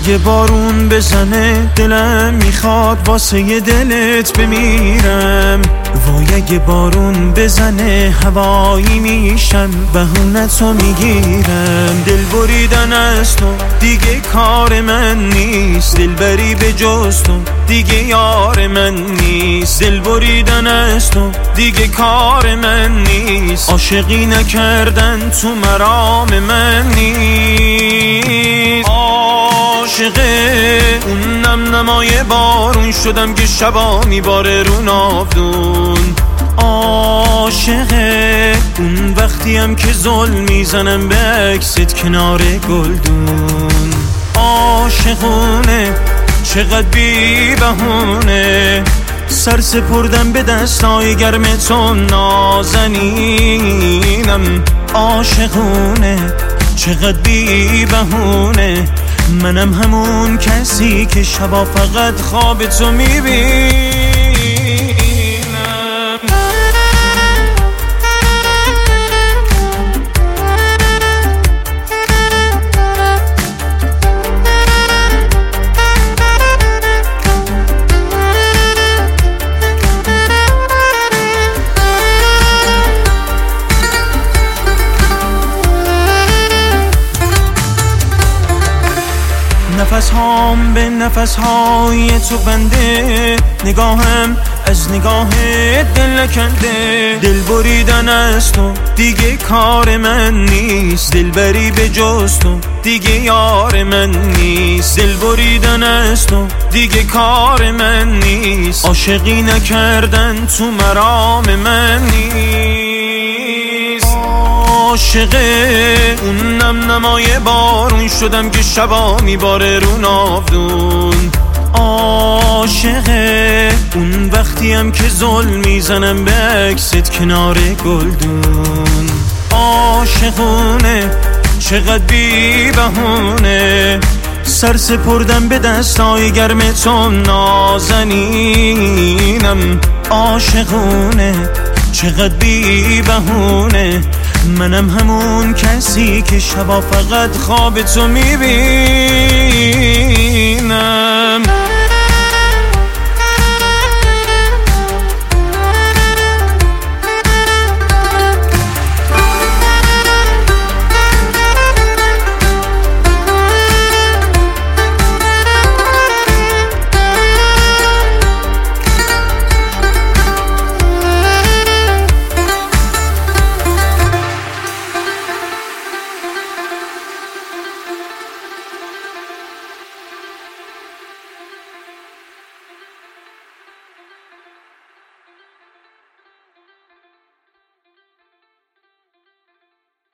اگه بارون بزنه دلم میخواد واسه ی دلت بمیرم. وای اگه بارون بزنه هوایی میشم بهونتو میگیرم. دل بریدن از تو دیگه کار من نیست، دلبری به جز تو دیگه یار من نیست. دل بریدن از تو دیگه کار من نیست، عاشقی نکردن تو مرام من نیست. عاشقه اون نم نمای بارون شدم که شبا میباره رو ناودون. عاشقه اون وقتیم که ظلم میزنم به عکست کنار گلدون. عاشقونه چقدر بی بهونه سر سپردم به دستای گرم تو نازنینم. عاشقونه چقدر بی بهونه منم همون کسی که شبا فقط خواب تو میبینم. نفس هام به نفس های تو بنده، نگاهم از نگاه دل نکنده. دل بریدن از تو دیگه کار من نیست، دلبری به جز تو دیگه یار من نیست. دل بریدن از تو دیگه کار من نیست، عاشقی نکردن تو مرام من نیست. عاشقه اون نم نمای بارون شدم که شبا میباره رو ناودون. عاشقه اون وقتیم که ظلم میزنم به عکست کنار گلدون. عاشقونه چقدر بی بهونه سر سپردم به دستای گرم تو نازنینم. عاشقونه چقدر بی بهونه منم همون کسی که شبا فقط خواب تو میبینم.